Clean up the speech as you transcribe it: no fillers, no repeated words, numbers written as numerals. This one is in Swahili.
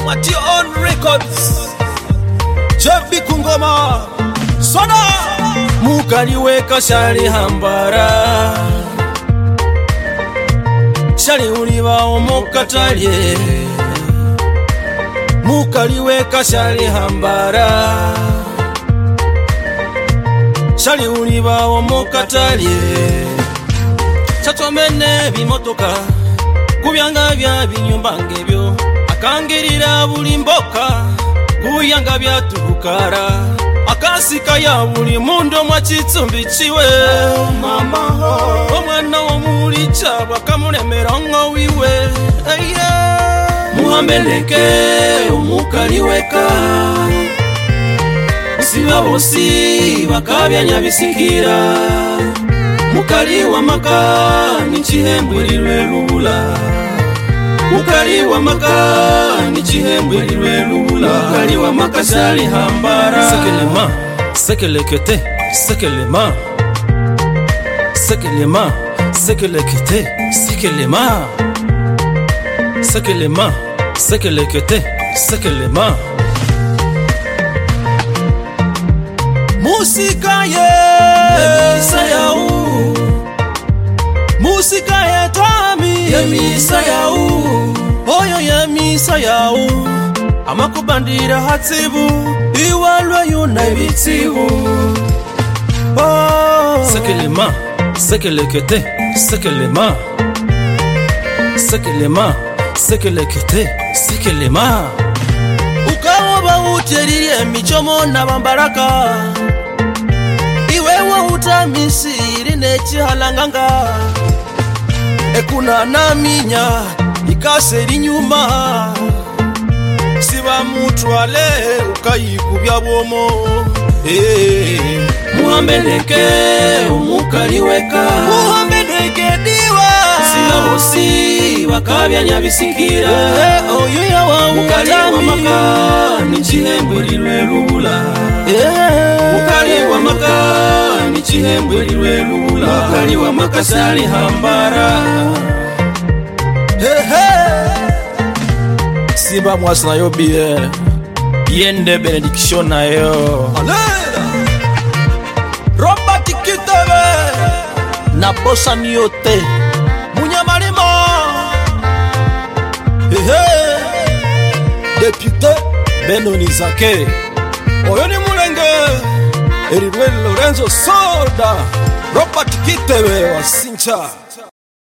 at your own records. Jebi Kungoma Soda Mukaliweka shali hambara Shali uliwa omokatalye Mukaliweka shali hambara Shali uliwa omokatalye Chatomene bimotoka Kubyanga bya binyumba ngebyo Akangirira buli mboka Kuyanga bya tukara Akasika ya buli mundo mwa chitsumbi chiwe Mama ho Omwana omulicha bakamulemera ngo wiwe Muhambeleke umukaliweka Siba bosi bakabyanya bisikira Mukali wa maka ni chihembwe lilwe lula Mukali wa maka ni chihembwe lilwe lula Mukali wa maka shali hambara Sekelema, sekelekete, sekelema Sekelema, sekelekete, sekelema Sekelema, sekelekete, sekelema Musika ye Misa yau Musika ye tami Ye misa yau Oyo ye misa yau Amakubandira hatibu Iwalwa yuna ibitibu Sekelema Sekelekete Sekelema Sekelema Sekelekete Sekelema Ukawoba uteriye michomo na bambaraka Iwewa utamisiri nechi halanganga Ekuna naminya ikaseri nyuma Siba mutwale ukayikubya bomo Muhambeleke umukaliweka Muhambeleke diwa Siba bosi bakabyanya bisikira Oyuya wa mukali wa maka ni chihembwe lilwe lula Mukali wa maka ni chihembwe lilwe lula Mukali wa maka shali hambara Siba mwasna yo biye Yende benediction na yo Robert Kitebe Na bossa niyote Munyamalimo Député Benoni Zake Oyoni Mulenge Eridwell Lorenzo Soda Robert Kitebe wa Sincha